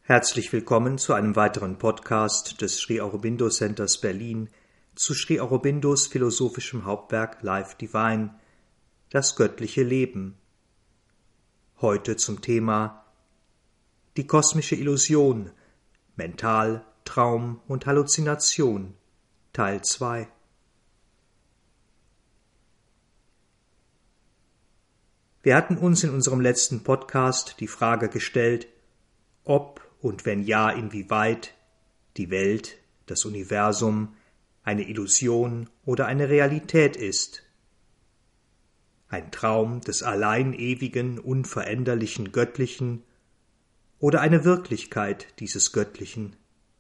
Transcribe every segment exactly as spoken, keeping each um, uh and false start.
Herzlich willkommen zu einem weiteren Podcast des Sri Aurobindo Centers Berlin zu Sri Aurobindos philosophischem Hauptwerk Life Divine, das göttliche Leben. Heute zum Thema die kosmische Illusion, Mental, Traum und Halluzination, Teil zwei. Wir hatten uns in unserem letzten Podcast die Frage gestellt, ob und wenn ja, inwieweit die Welt, das Universum, eine Illusion oder eine Realität ist. Ein Traum des allein ewigen, unveränderlichen Göttlichen oder eine Wirklichkeit dieses Göttlichen.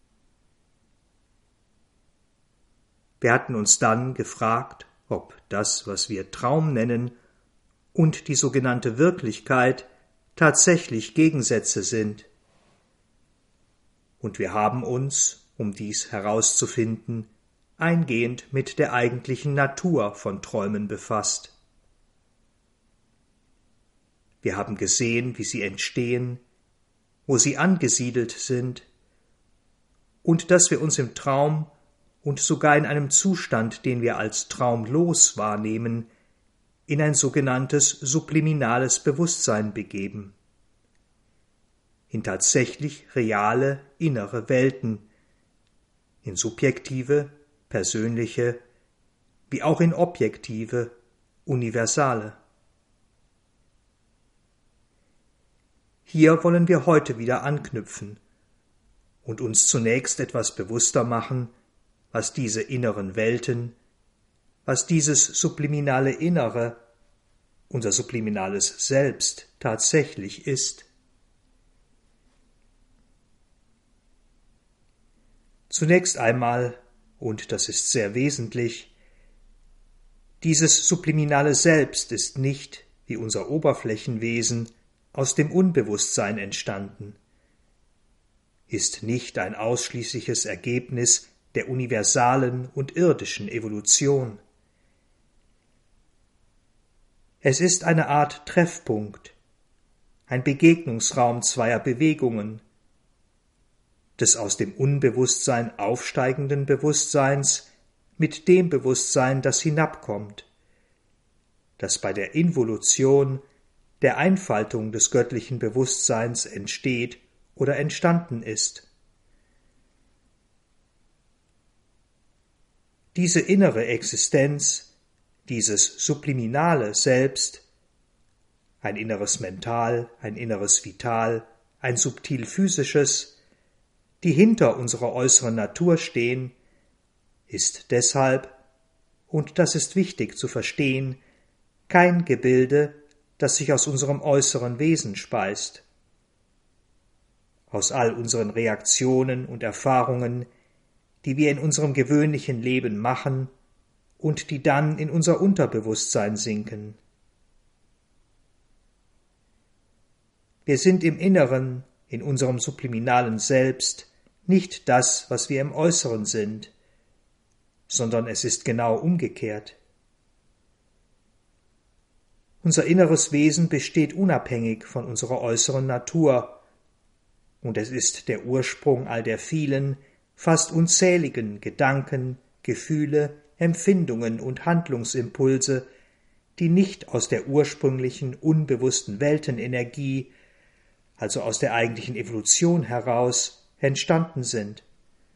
Wir hatten uns dann gefragt, ob das, was wir Traum nennen, und die sogenannte Wirklichkeit tatsächlich Gegensätze sind. Und wir haben uns, um dies herauszufinden, eingehend mit der eigentlichen Natur von Träumen befasst. Wir haben gesehen, wie sie entstehen, wo sie angesiedelt sind, und dass wir uns im Traum und sogar in einem Zustand, den wir als traumlos wahrnehmen, in ein sogenanntes subliminales Bewusstsein begeben. In tatsächlich reale innere Welten, in subjektive, persönliche, wie auch in objektive, universale. Hier wollen wir heute wieder anknüpfen und uns zunächst etwas bewusster machen, was diese inneren Welten, was dieses subliminale Innere, unser subliminales Selbst tatsächlich ist. Zunächst einmal, und das ist sehr wesentlich, dieses subliminale Selbst ist nicht, wie unser Oberflächenwesen, aus dem Unbewusstsein entstanden, ist nicht ein ausschließliches Ergebnis der universalen und irdischen Evolution. Es ist eine Art Treffpunkt, ein Begegnungsraum zweier Bewegungen, des aus dem Unbewusstsein aufsteigenden Bewusstseins mit dem Bewusstsein, das hinabkommt, das bei der Involution, der Einfaltung des göttlichen Bewusstseins entsteht oder entstanden ist. Diese innere Existenz, dieses subliminale Selbst, ein inneres Mental, ein inneres Vital, ein subtil physisches, die hinter unserer äußeren Natur stehen, ist deshalb, und das ist wichtig zu verstehen, kein Gebilde, das sich aus unserem äußeren Wesen speist. Aus all unseren Reaktionen und Erfahrungen, die wir in unserem gewöhnlichen Leben machen und die dann in unser Unterbewusstsein sinken. Wir sind im Inneren, in unserem subliminalen Selbst, nicht das, was wir im Äußeren sind, sondern es ist genau umgekehrt. Unser inneres Wesen besteht unabhängig von unserer äußeren Natur, und es ist der Ursprung all der vielen, fast unzähligen Gedanken, Gefühle, Empfindungen und Handlungsimpulse, die nicht aus der ursprünglichen, unbewussten Weltenenergie, also aus der eigentlichen Evolution heraus, entstanden sind.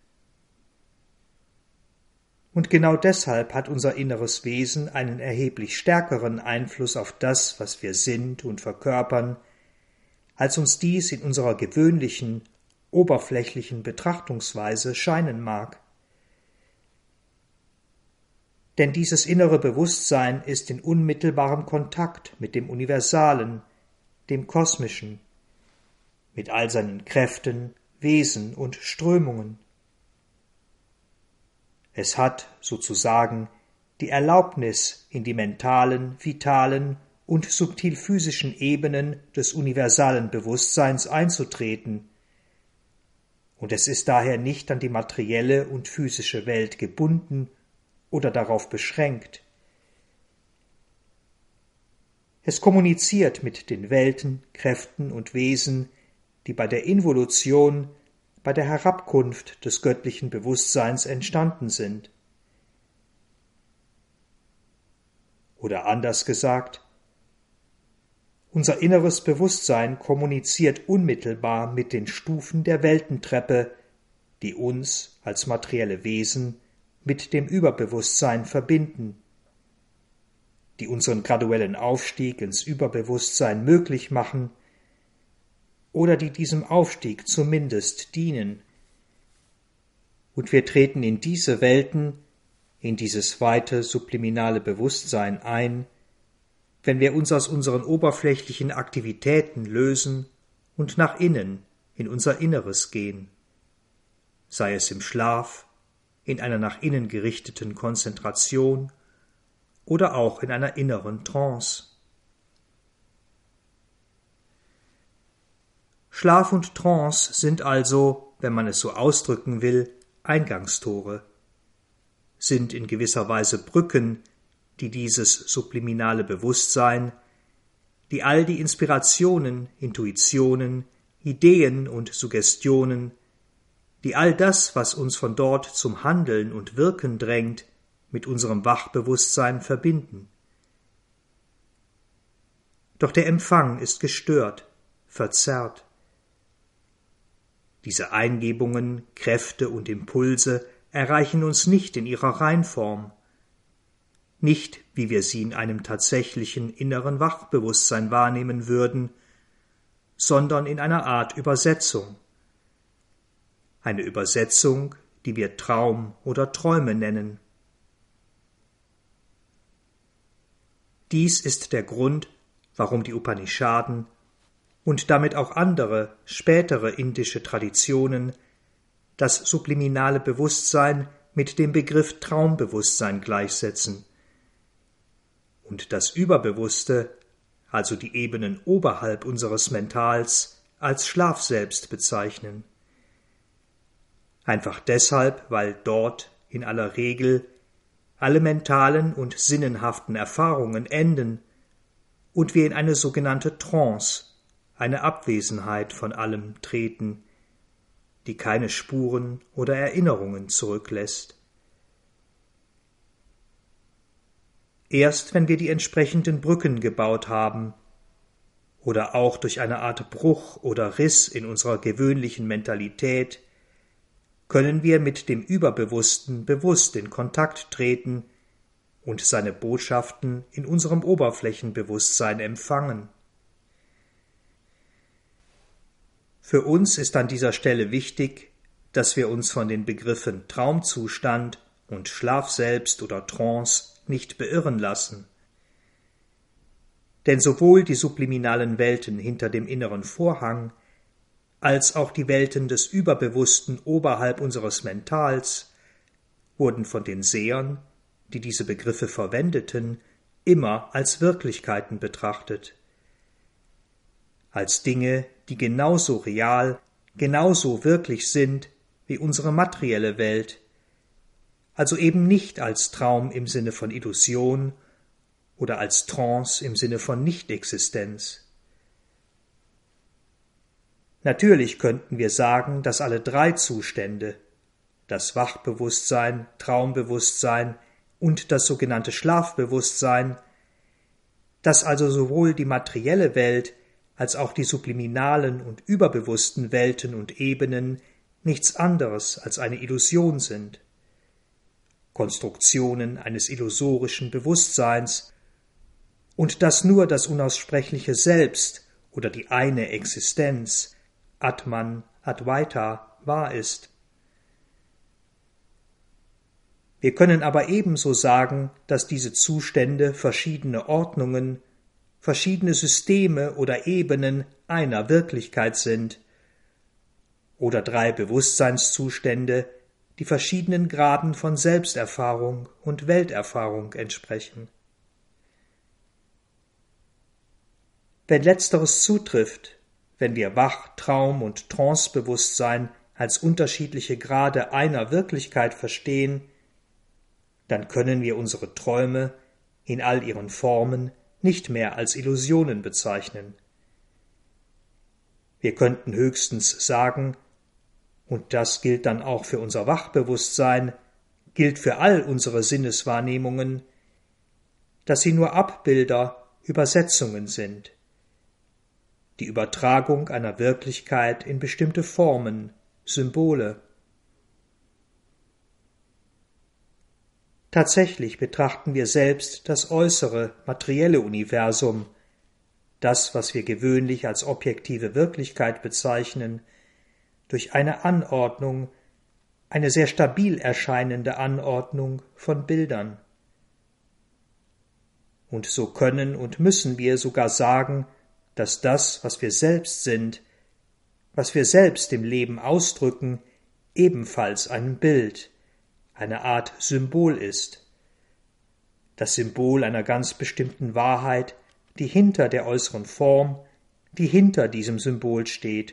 Und genau deshalb hat unser inneres Wesen einen erheblich stärkeren Einfluss auf das, was wir sind und verkörpern, als uns dies in unserer gewöhnlichen, oberflächlichen Betrachtungsweise scheinen mag. Denn dieses innere Bewusstsein ist in unmittelbarem Kontakt mit dem Universalen, dem Kosmischen, mit all seinen Kräften, Wesen und Strömungen. Es hat sozusagen die Erlaubnis, in die mentalen, vitalen und subtil physischen Ebenen des universalen Bewusstseins einzutreten, und es ist daher nicht an die materielle und physische Welt gebunden oder darauf beschränkt. Es kommuniziert mit den Welten, Kräften und Wesen, die bei der Involution, bei der Herabkunft des göttlichen Bewusstseins entstanden sind. Oder anders gesagt, unser inneres Bewusstsein kommuniziert unmittelbar mit den Stufen der Weltentreppe, die uns als materielle Wesen mit dem Überbewusstsein verbinden, die unseren graduellen Aufstieg ins Überbewusstsein möglich machen oder die diesem Aufstieg zumindest dienen. Und wir treten in diese Welten, in dieses weite subliminale Bewusstsein ein, wenn wir uns aus unseren oberflächlichen Aktivitäten lösen und nach innen, in unser Inneres gehen, sei es im Schlaf, in einer nach innen gerichteten Konzentration oder auch in einer inneren Trance. Schlaf und Trance sind also, wenn man es so ausdrücken will, Eingangstore, sind in gewisser Weise Brücken, die dieses subliminale Bewusstsein, die all die Inspirationen, Intuitionen, Ideen und Suggestionen, die all das, was uns von dort zum Handeln und Wirken drängt, mit unserem Wachbewusstsein verbinden. Doch der Empfang ist gestört, verzerrt. Diese Eingebungen, Kräfte und Impulse erreichen uns nicht in ihrer Reinform, nicht, wie wir sie in einem tatsächlichen inneren Wachbewusstsein wahrnehmen würden, sondern in einer Art Übersetzung. Eine Übersetzung, die wir Traum oder Träume nennen. Dies ist der Grund, warum die Upanishaden und damit auch andere, spätere indische Traditionen das subliminale Bewusstsein mit dem Begriff Traumbewusstsein gleichsetzen und das Überbewusste, also die Ebenen oberhalb unseres Mentals, als Schlaf selbst bezeichnen. Einfach deshalb, weil dort in aller Regel alle mentalen und sinnenhaften Erfahrungen enden und wir in eine sogenannte Trance, eine Abwesenheit von allem treten, die keine Spuren oder Erinnerungen zurücklässt. Erst wenn wir die entsprechenden Brücken gebaut haben oder auch durch eine Art Bruch oder Riss in unserer gewöhnlichen Mentalität können wir mit dem Überbewussten bewusst in Kontakt treten und seine Botschaften in unserem Oberflächenbewusstsein empfangen. Für uns ist an dieser Stelle wichtig, dass wir uns von den Begriffen Traumzustand und Schlaf selbst oder Trance nicht beirren lassen. Denn sowohl die subliminalen Welten hinter dem inneren Vorhang als auch die Welten des Überbewussten oberhalb unseres Mentals wurden von den Sehern, die diese Begriffe verwendeten, immer als Wirklichkeiten betrachtet, als Dinge, die genauso real, genauso wirklich sind wie unsere materielle Welt, also eben nicht als Traum im Sinne von Illusion oder als Trance im Sinne von Nichtexistenz. Natürlich könnten wir sagen, dass alle drei Zustände, das Wachbewusstsein, Traumbewusstsein und das sogenannte Schlafbewusstsein, dass also sowohl die materielle Welt als auch die subliminalen und überbewussten Welten und Ebenen nichts anderes als eine Illusion sind, Konstruktionen eines illusorischen Bewusstseins, und dass nur das unaussprechliche Selbst oder die eine Existenz, Atman, Advaita, wahr ist. Wir können aber ebenso sagen, dass diese Zustände verschiedene Ordnungen, verschiedene Systeme oder Ebenen einer Wirklichkeit sind, oder drei Bewusstseinszustände, die verschiedenen Graden von Selbsterfahrung und Welterfahrung entsprechen. Wenn Letzteres zutrifft, wenn wir Wach-, Traum- und Trancebewusstsein als unterschiedliche Grade einer Wirklichkeit verstehen, dann können wir unsere Träume in all ihren Formen nicht mehr als Illusionen bezeichnen. Wir könnten höchstens sagen, und das gilt dann auch für unser Wachbewusstsein, gilt für all unsere Sinneswahrnehmungen, dass sie nur Abbilder, Übersetzungen sind, die Übertragung einer Wirklichkeit in bestimmte Formen, Symbole. Tatsächlich betrachten wir selbst das äußere, materielle Universum, das, was wir gewöhnlich als objektive Wirklichkeit bezeichnen, durch eine Anordnung, eine sehr stabil erscheinende Anordnung von Bildern. Und so können und müssen wir sogar sagen, dass das, was wir selbst sind, was wir selbst im Leben ausdrücken, ebenfalls ein Bild, eine Art Symbol ist. Das Symbol einer ganz bestimmten Wahrheit, die hinter der äußeren Form, die hinter diesem Symbol steht.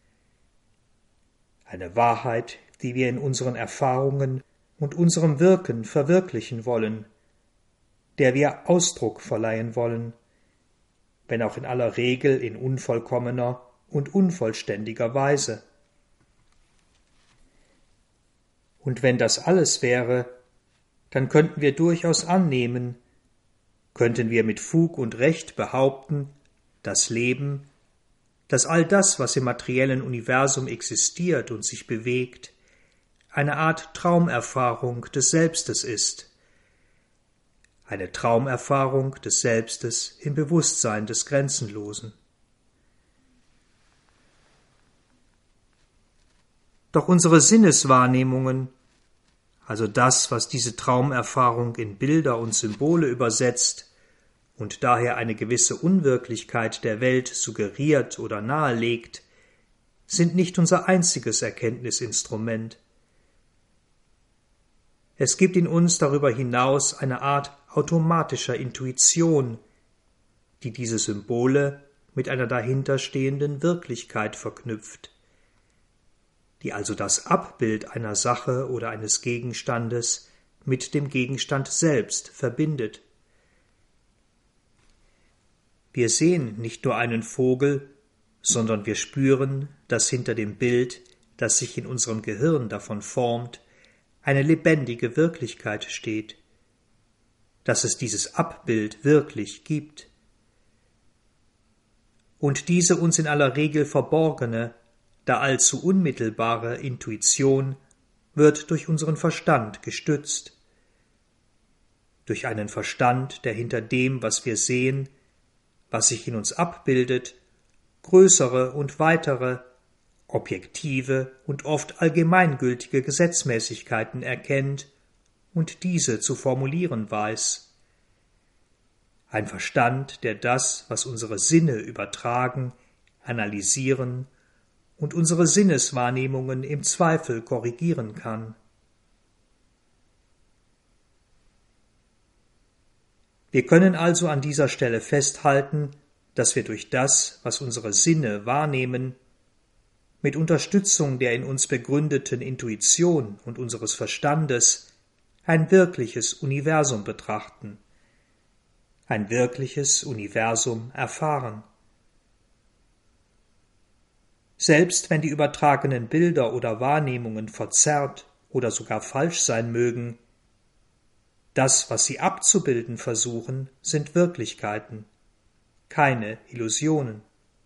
Eine Wahrheit, die wir in unseren Erfahrungen und unserem Wirken verwirklichen wollen, der wir Ausdruck verleihen wollen, wenn auch in aller Regel in unvollkommener und unvollständiger Weise. Und wenn das alles wäre, dann könnten wir durchaus annehmen, könnten wir mit Fug und Recht behaupten, das Leben, dass all das, was im materiellen Universum existiert und sich bewegt, eine Art Traumerfahrung des Selbstes ist, eine Traumerfahrung des Selbstes im Bewusstsein des Grenzenlosen. Doch unsere Sinneswahrnehmungen, also das, was diese Traumerfahrung in Bilder und Symbole übersetzt und daher eine gewisse Unwirklichkeit der Welt suggeriert oder nahelegt, sind nicht unser einziges Erkenntnisinstrument. Es gibt in uns darüber hinaus eine Art automatischer Intuition, die diese Symbole mit einer dahinterstehenden Wirklichkeit verknüpft, die also das Abbild einer Sache oder eines Gegenstandes mit dem Gegenstand selbst verbindet. Wir sehen nicht nur einen Vogel, sondern wir spüren, dass hinter dem Bild, das sich in unserem Gehirn davon formt, eine lebendige Wirklichkeit steht, dass es dieses Abbild wirklich gibt. Und diese uns in aller Regel verborgene, da allzu unmittelbare Intuition wird durch unseren Verstand gestützt. Durch einen Verstand, der hinter dem, was wir sehen, was sich in uns abbildet, größere und weitere, objektive und oft allgemeingültige Gesetzmäßigkeiten erkennt und diese zu formulieren weiß. Ein Verstand, der das, was unsere Sinne übertragen, analysieren und unsere Sinneswahrnehmungen im Zweifel korrigieren kann. Wir können also an dieser Stelle festhalten, dass wir durch das, was unsere Sinne wahrnehmen, mit Unterstützung der in uns begründeten Intuition und unseres Verstandes ein wirkliches Universum betrachten, ein wirkliches Universum erfahren. Selbst wenn die übertragenen Bilder oder Wahrnehmungen verzerrt oder sogar falsch sein mögen, das, was sie abzubilden versuchen, sind Wirklichkeiten, keine Illusionen.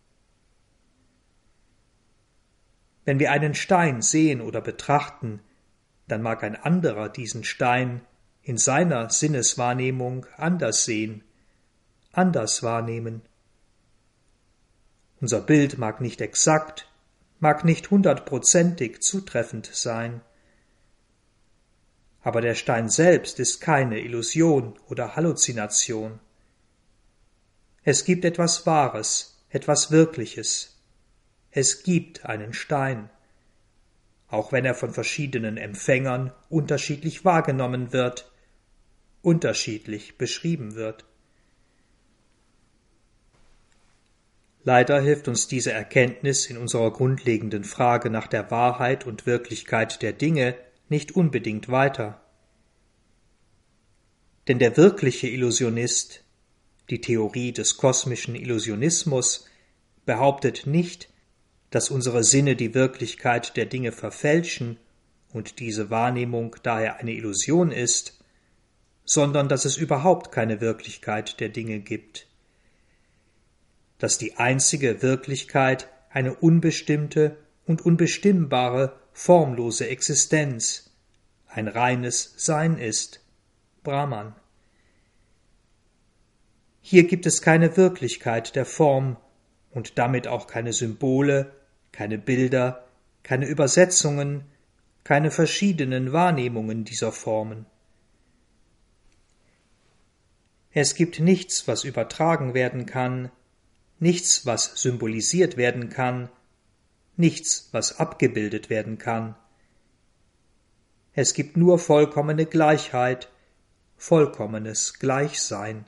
Wenn wir einen Stein sehen oder betrachten, dann mag ein anderer diesen Stein in seiner Sinneswahrnehmung anders sehen, anders wahrnehmen. Unser Bild mag nicht exakt, mag nicht hundertprozentig zutreffend sein. Aber der Stein selbst ist keine Illusion oder Halluzination. Es gibt etwas Wahres, etwas Wirkliches. Es gibt einen Stein, auch wenn er von verschiedenen Empfängern unterschiedlich wahrgenommen wird, unterschiedlich beschrieben wird. Leider hilft uns diese Erkenntnis in unserer grundlegenden Frage nach der Wahrheit und Wirklichkeit der Dinge nicht unbedingt weiter. Denn der wirkliche Illusionist, die Theorie des kosmischen Illusionismus, behauptet nicht, dass unsere Sinne die Wirklichkeit der Dinge verfälschen und diese Wahrnehmung daher eine Illusion ist, sondern dass es überhaupt keine Wirklichkeit der Dinge gibt, dass die einzige Wirklichkeit eine unbestimmte und unbestimmbare, formlose Existenz, ein reines Sein ist, Brahman. Hier gibt es keine Wirklichkeit der Form und damit auch keine Symbole, keine Bilder, keine Übersetzungen, keine verschiedenen Wahrnehmungen dieser Formen. Es gibt nichts, was übertragen werden kann, nichts, was symbolisiert werden kann, nichts, was abgebildet werden kann. Es gibt nur vollkommene Gleichheit, vollkommenes Gleichsein.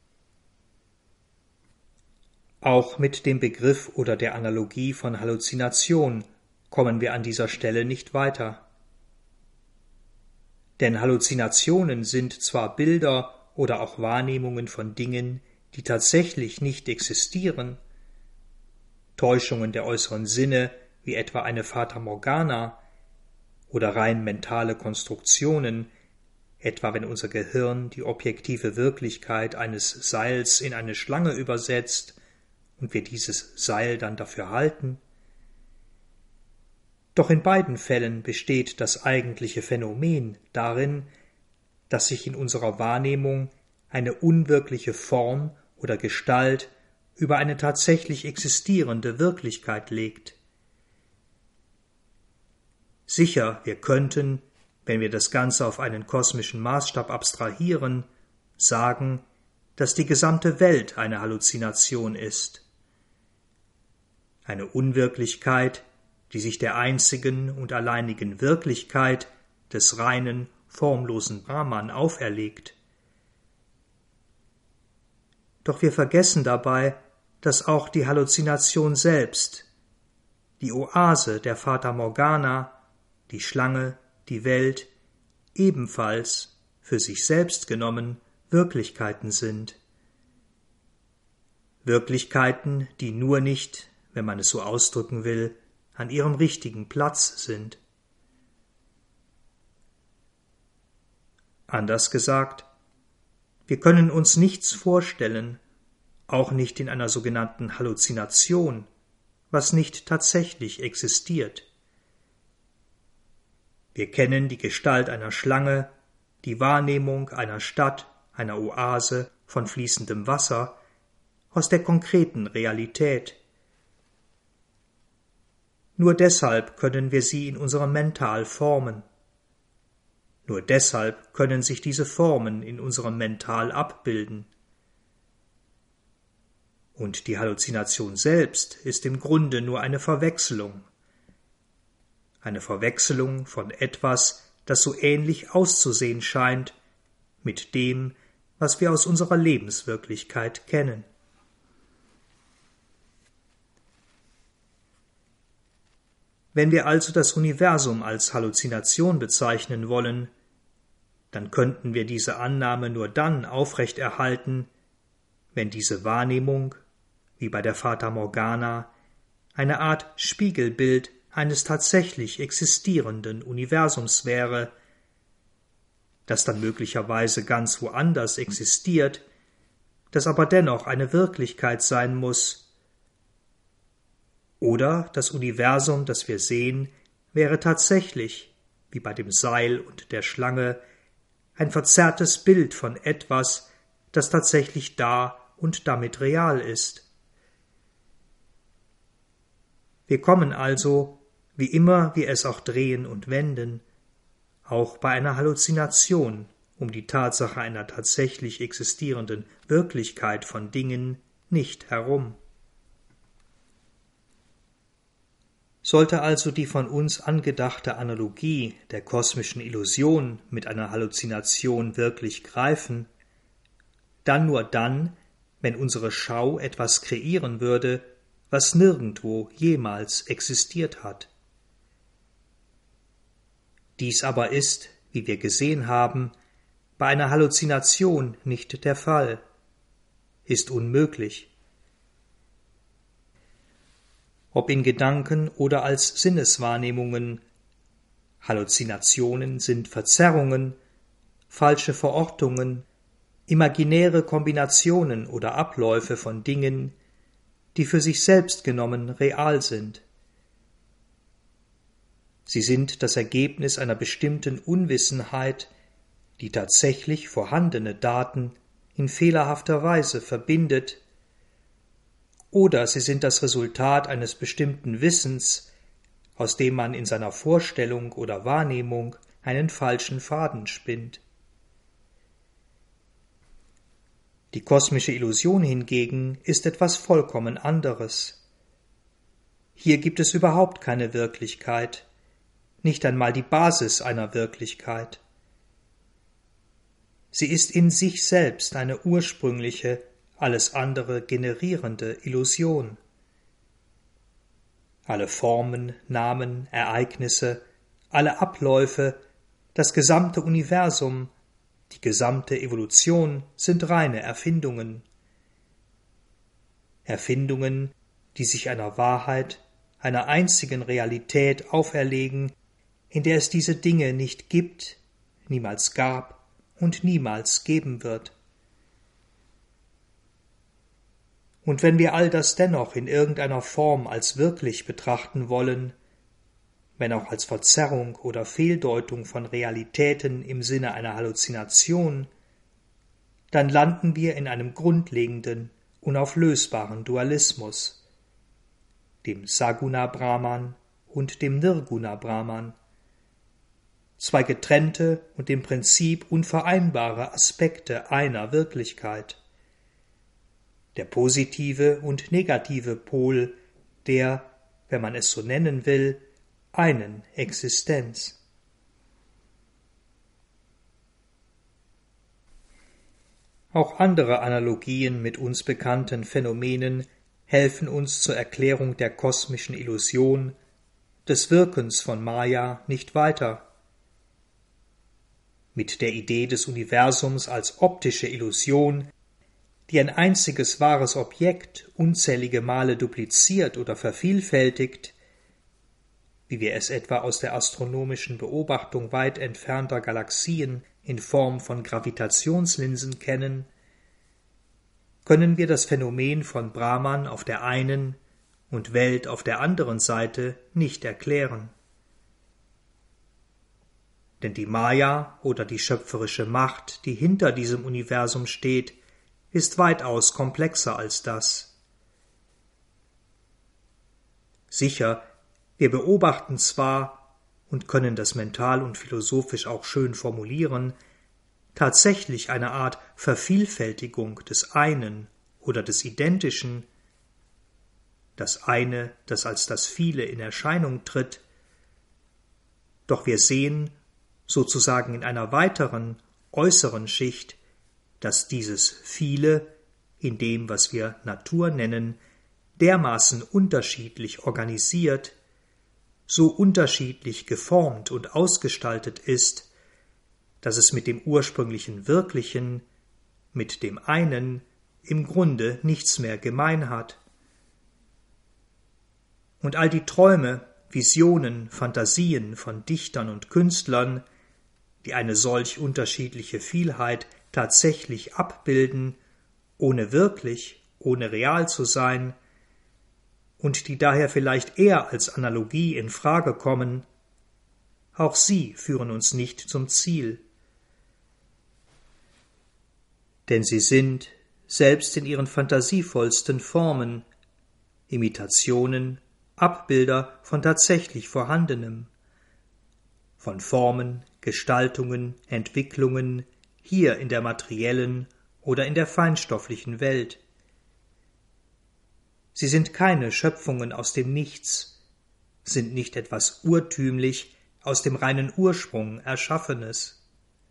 Auch mit dem Begriff oder der Analogie von Halluzination kommen wir an dieser Stelle nicht weiter. Denn Halluzinationen sind zwar Bilder oder auch Wahrnehmungen von Dingen, die tatsächlich nicht existieren, Täuschungen der äußeren Sinne, wie etwa eine Fata Morgana, oder rein mentale Konstruktionen, etwa wenn unser Gehirn die objektive Wirklichkeit eines Seils in eine Schlange übersetzt und wir dieses Seil dann dafür halten. Doch in beiden Fällen besteht das eigentliche Phänomen darin, dass sich in unserer Wahrnehmung eine unwirkliche Form oder Gestalt über eine tatsächlich existierende Wirklichkeit legt. Sicher, wir könnten, wenn wir das Ganze auf einen kosmischen Maßstab abstrahieren, sagen, dass die gesamte Welt eine Halluzination ist. Eine Unwirklichkeit, die sich der einzigen und alleinigen Wirklichkeit des reinen, formlosen Brahman auferlegt. Doch wir vergessen dabei, dass auch die Halluzination selbst, die Oase der Fata Morgana, die Schlange, die Welt, ebenfalls für sich selbst genommen Wirklichkeiten sind. Wirklichkeiten, die nur nicht, wenn man es so ausdrücken will, an ihrem richtigen Platz sind. Anders gesagt, wir können uns nichts vorstellen, auch nicht in einer sogenannten Halluzination, was nicht tatsächlich existiert. Wir kennen die Gestalt einer Schlange, die Wahrnehmung einer Stadt, einer Oase von fließendem Wasser aus der konkreten Realität. Nur deshalb können wir sie in unserem Mental formen. Nur deshalb können sich diese Formen in unserem Mental abbilden. Und die Halluzination selbst ist im Grunde nur eine Verwechslung. Eine Verwechslung von etwas, das so ähnlich auszusehen scheint, mit dem, was wir aus unserer Lebenswirklichkeit kennen. Wenn wir also das Universum als Halluzination bezeichnen wollen, dann könnten wir diese Annahme nur dann aufrechterhalten, wenn diese Wahrnehmung, wie bei der Fata Morgana, eine Art Spiegelbild eines tatsächlich existierenden Universums wäre, das dann möglicherweise ganz woanders existiert, das aber dennoch eine Wirklichkeit sein muss. Oder das Universum, das wir sehen, wäre tatsächlich, wie bei dem Seil und der Schlange, ein verzerrtes Bild von etwas, das tatsächlich da und damit real ist. Wir kommen also, wie immer wir es auch drehen und wenden, auch bei einer Halluzination um die Tatsache einer tatsächlich existierenden Wirklichkeit von Dingen nicht herum. Sollte also die von uns angedachte Analogie der kosmischen Illusion mit einer Halluzination wirklich greifen, dann nur dann, wenn unsere Schau etwas kreieren würde, was nirgendwo jemals existiert hat. Dies aber ist, wie wir gesehen haben, bei einer Halluzination nicht der Fall, ist unmöglich. ob in Gedanken oder als Sinneswahrnehmungen. Halluzinationen sind Verzerrungen, falsche Verortungen, imaginäre Kombinationen oder Abläufe von Dingen, die für sich selbst genommen real sind. Sie sind das Ergebnis einer bestimmten Unwissenheit, die tatsächlich vorhandene Daten in fehlerhafter Weise verbindet, oder sie sind das Resultat eines bestimmten Wissens, aus dem man in seiner Vorstellung oder Wahrnehmung einen falschen Faden spinnt. Die kosmische Illusion hingegen ist etwas vollkommen anderes. Hier gibt es überhaupt keine Wirklichkeit, nicht einmal die Basis einer Wirklichkeit. Sie ist in sich selbst eine ursprüngliche, alles andere generierende Illusion. Alle Formen, Namen, Ereignisse, alle Abläufe, das gesamte Universum, die gesamte Evolution sind reine Erfindungen. Erfindungen, die sich einer Wahrheit, einer einzigen Realität auferlegen, in der es diese Dinge nicht gibt, niemals gab und niemals geben wird. Und wenn wir all das dennoch in irgendeiner Form als wirklich betrachten wollen, wenn auch als Verzerrung oder Fehldeutung von Realitäten im Sinne einer Halluzination, dann landen wir in einem grundlegenden, unauflösbaren Dualismus, dem Saguna Brahman und dem Nirguna Brahman, zwei getrennte und im Prinzip unvereinbare Aspekte einer Wirklichkeit. Der positive und negative Pol der, wenn man es so nennen will, einen Existenz. Auch andere Analogien mit uns bekannten Phänomenen helfen uns zur Erklärung der kosmischen Illusion, des Wirkens von Maya nicht weiter. Mit der Idee des Universums als optische Illusion, die ein einziges wahres Objekt unzählige Male dupliziert oder vervielfältigt, wie wir es etwa aus der astronomischen Beobachtung weit entfernter Galaxien in Form von Gravitationslinsen kennen, können wir das Phänomen von Brahman auf der einen und Welt auf der anderen Seite nicht erklären. Denn die Maya oder die schöpferische Macht, die hinter diesem Universum steht, ist weitaus komplexer als das. Sicher, wir beobachten zwar und können das mental und philosophisch auch schön formulieren, tatsächlich eine Art Vervielfältigung des einen oder des Identischen, das eine, das als das Viele in Erscheinung tritt, doch wir sehen, sozusagen in einer weiteren, äußeren Schicht, dass dieses Viele, in dem, was wir Natur nennen, dermaßen unterschiedlich organisiert, so unterschiedlich geformt und ausgestaltet ist, dass es mit dem ursprünglichen Wirklichen, mit dem einen, im Grunde nichts mehr gemein hat. Und all die Träume, Visionen, Phantasien von Dichtern und Künstlern, die eine solch unterschiedliche Vielheit tatsächlich abbilden, ohne wirklich, ohne real zu sein, und die daher vielleicht eher als Analogie in Frage kommen, auch sie führen uns nicht zum Ziel. Denn sie sind, selbst in ihren fantasievollsten Formen, Imitationen, Abbilder von tatsächlich Vorhandenem, von Formen, Gestaltungen, Entwicklungen hier in der materiellen oder in der feinstofflichen Welt. Sie sind keine Schöpfungen aus dem Nichts, sind nicht etwas urtümlich, aus dem reinen Ursprung Erschaffenes.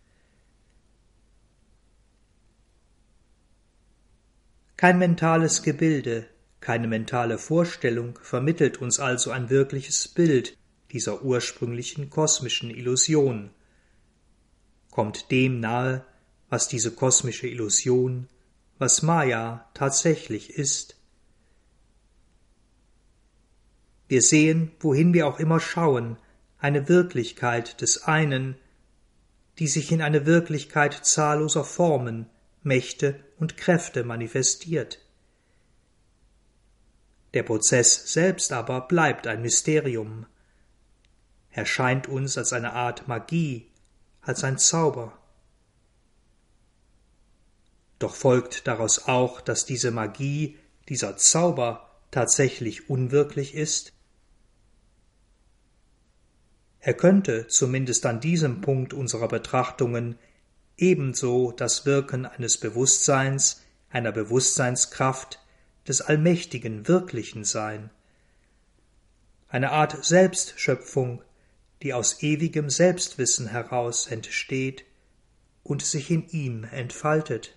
Kein mentales Gebilde, keine mentale Vorstellung vermittelt uns also ein wirkliches Bild dieser ursprünglichen kosmischen Illusion, kommt dem nahe, was diese kosmische Illusion, was Maya tatsächlich ist. Wir sehen, wohin wir auch immer schauen, eine Wirklichkeit des einen, die sich in eine Wirklichkeit zahlloser Formen, Mächte und Kräfte manifestiert. Der Prozess selbst aber bleibt ein Mysterium. Er scheint uns als eine Art Magie, als ein Zauber. Doch folgt daraus auch, dass diese Magie, dieser Zauber tatsächlich unwirklich ist? Er könnte, zumindest an diesem Punkt unserer Betrachtungen, ebenso das Wirken eines Bewusstseins, einer Bewusstseinskraft, des allmächtigen Wirklichen sein. Eine Art Selbstschöpfung, die aus ewigem Selbstwissen heraus entsteht und sich in ihm entfaltet.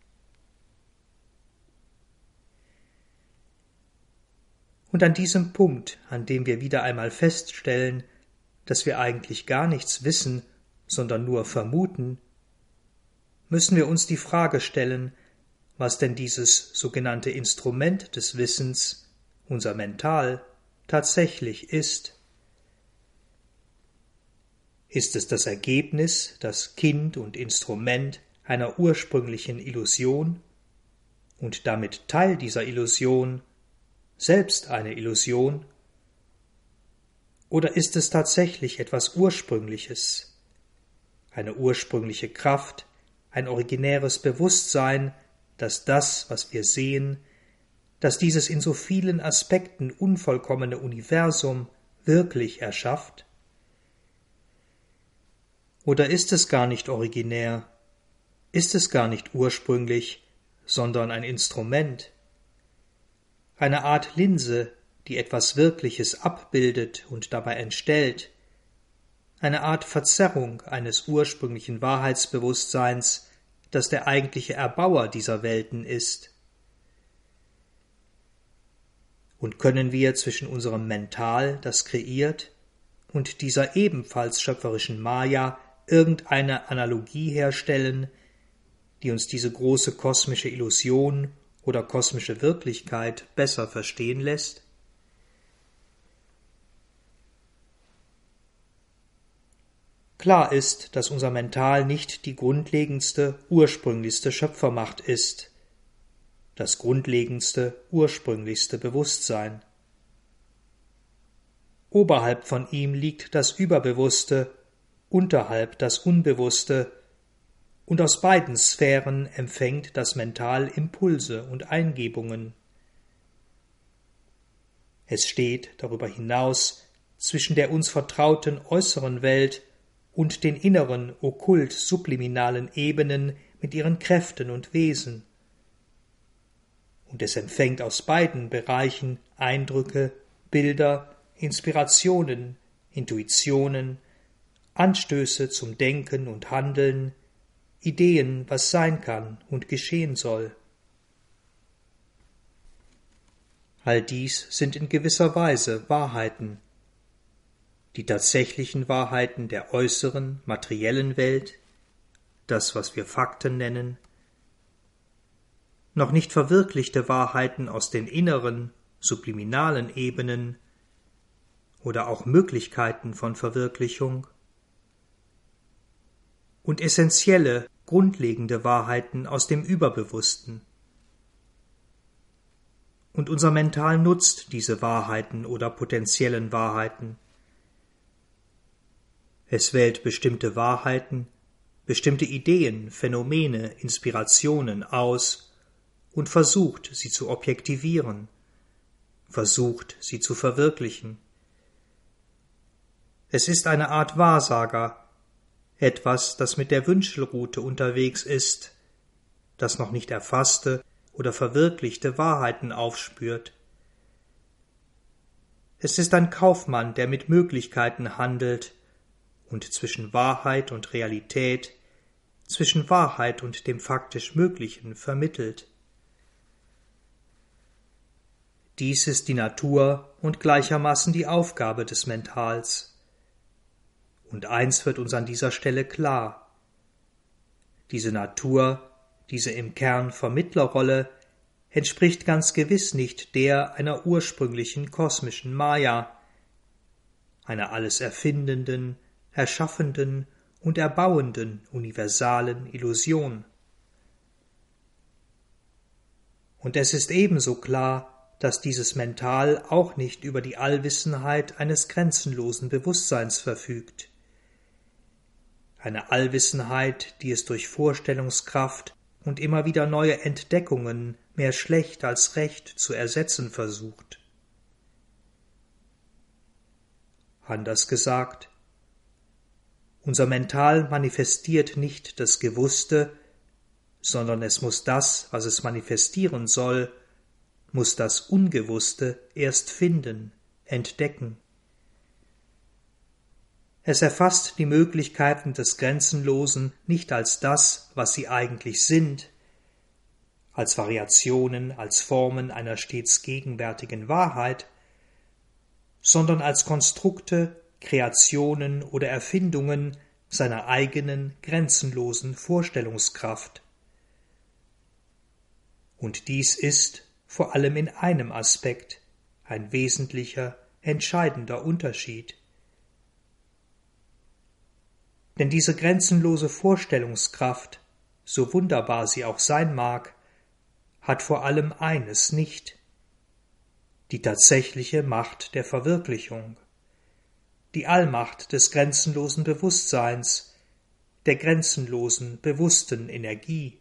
Und an diesem Punkt, an dem wir wieder einmal feststellen, dass wir eigentlich gar nichts wissen, sondern nur vermuten, müssen wir uns die Frage stellen, was denn dieses sogenannte Instrument des Wissens, unser Mental, tatsächlich ist. Ist es das Ergebnis, das Kind und Instrument einer ursprünglichen Illusion und damit Teil dieser Illusion, selbst eine Illusion? Oder ist es tatsächlich etwas Ursprüngliches, eine ursprüngliche Kraft, ein originäres Bewusstsein, dass das, was wir sehen, dass dieses in so vielen Aspekten unvollkommene Universum wirklich erschafft? Oder ist es gar nicht originär, ist es gar nicht ursprünglich, sondern ein Instrument, eine Art Linse, die etwas Wirkliches abbildet und dabei entstellt, eine Art Verzerrung eines ursprünglichen Wahrheitsbewusstseins, das der eigentliche Erbauer dieser Welten ist? Und können wir zwischen unserem Mental, das kreiert, und dieser ebenfalls schöpferischen Maya irgendeine Analogie herstellen, die uns diese große kosmische Illusion oder kosmische Wirklichkeit besser verstehen lässt? Klar ist, dass unser Mental nicht die grundlegendste, ursprünglichste Schöpfermacht ist, das grundlegendste, ursprünglichste Bewusstsein. Oberhalb von ihm liegt das Überbewusste, unterhalb das Unbewusste, und aus beiden Sphären empfängt das Mental Impulse und Eingebungen. Es steht darüber hinaus zwischen der uns vertrauten äußeren Welt und den inneren, okkult-subliminalen Ebenen mit ihren Kräften und Wesen. Und es empfängt aus beiden Bereichen Eindrücke, Bilder, Inspirationen, Intuitionen, Anstöße zum Denken und Handeln, Ideen, was sein kann und geschehen soll. All dies sind in gewisser Weise Wahrheiten, die tatsächlichen Wahrheiten der äußeren, materiellen Welt, das, was wir Fakten nennen, noch nicht verwirklichte Wahrheiten aus den inneren, subliminalen Ebenen oder auch Möglichkeiten von Verwirklichung und essentielle, grundlegende Wahrheiten aus dem Überbewussten. Und unser Mental nutzt diese Wahrheiten oder potenziellen Wahrheiten. Es wählt bestimmte Wahrheiten, bestimmte Ideen, Phänomene, Inspirationen aus und versucht, sie zu objektivieren, versucht, sie zu verwirklichen. Es ist eine Art Wahrsager, etwas, das mit der Wünschelrute unterwegs ist, das noch nicht erfasste oder verwirklichte Wahrheiten aufspürt. Es ist ein Kaufmann, der mit Möglichkeiten handelt und zwischen Wahrheit und Realität, zwischen Wahrheit und dem faktisch Möglichen vermittelt. Dies ist die Natur und gleichermaßen die Aufgabe des Mentals. Und eins wird uns an dieser Stelle klar: Diese Natur, diese im Kern Vermittlerrolle, entspricht ganz gewiss nicht der einer ursprünglichen kosmischen Maya, einer alles erfindenden, erschaffenden und erbauenden universalen Illusion. Und es ist ebenso klar, dass dieses Mental auch nicht über die Allwissenheit eines grenzenlosen Bewusstseins verfügt. Eine Allwissenheit, die es durch Vorstellungskraft und immer wieder neue Entdeckungen mehr schlecht als recht zu ersetzen versucht. Anders gesagt, unser Mental manifestiert nicht das Gewusste, sondern es muss das, was es manifestieren soll, muss das Ungewusste erst finden, entdecken. Es erfasst die Möglichkeiten des Grenzenlosen nicht als das, was sie eigentlich sind, als Variationen, als Formen einer stets gegenwärtigen Wahrheit, sondern als Konstrukte, Kreationen oder Erfindungen seiner eigenen grenzenlosen Vorstellungskraft. Und dies ist vor allem in einem Aspekt ein wesentlicher, entscheidender Unterschied. Denn diese grenzenlose Vorstellungskraft, so wunderbar sie auch sein mag, hat vor allem eines nicht: die tatsächliche Macht der Verwirklichung, die Allmacht des grenzenlosen Bewusstseins, der grenzenlosen, bewussten Energie.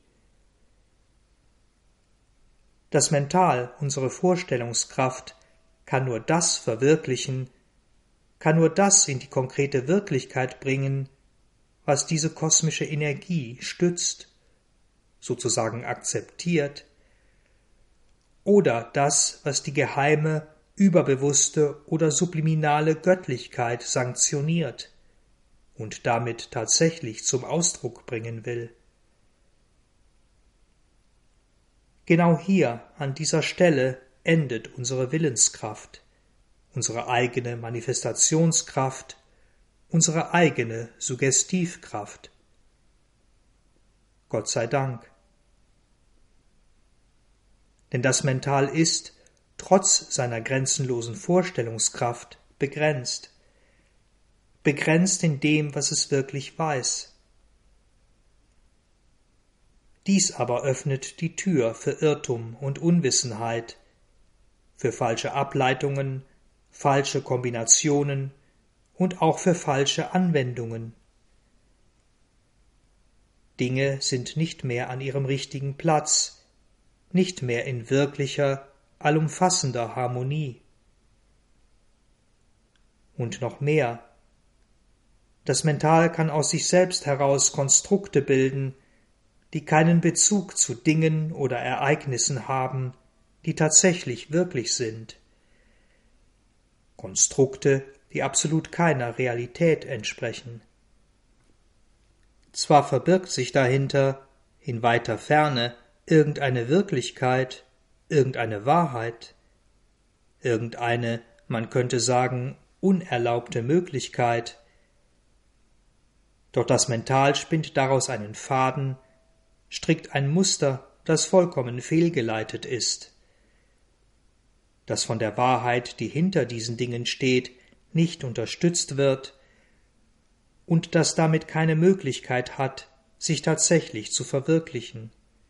Das Mental, unsere Vorstellungskraft, kann nur das verwirklichen, kann nur das in die konkrete Wirklichkeit bringen, was diese kosmische Energie stützt, sozusagen akzeptiert, oder das, was die geheime, überbewusste oder subliminale Göttlichkeit sanktioniert und damit tatsächlich zum Ausdruck bringen will. Genau hier, an dieser Stelle, endet unsere Willenskraft, unsere eigene Manifestationskraft, unsere eigene Suggestivkraft. Gott sei Dank. Denn das Mental ist, trotz seiner grenzenlosen Vorstellungskraft, begrenzt. Begrenzt in dem, was es wirklich weiß. Dies aber öffnet die Tür für Irrtum und Unwissenheit, für falsche Ableitungen, falsche Kombinationen und auch für falsche Anwendungen. Dinge sind nicht mehr an ihrem richtigen Platz, nicht mehr in wirklicher, allumfassender Harmonie. Und noch mehr: Das Mental kann aus sich selbst heraus Konstrukte bilden, die keinen Bezug zu Dingen oder Ereignissen haben, die tatsächlich wirklich sind. Konstrukte, die absolut keiner Realität entsprechen. Zwar verbirgt sich dahinter, in weiter Ferne, irgendeine Wirklichkeit, irgendeine Wahrheit, irgendeine, man könnte sagen, unerlaubte Möglichkeit, doch das Mental spinnt daraus einen Faden, strickt ein Muster, das vollkommen fehlgeleitet ist, das von der Wahrheit, die hinter diesen Dingen steht, nicht unterstützt wird und das damit keine Möglichkeit hat, sich tatsächlich zu verwirklichen.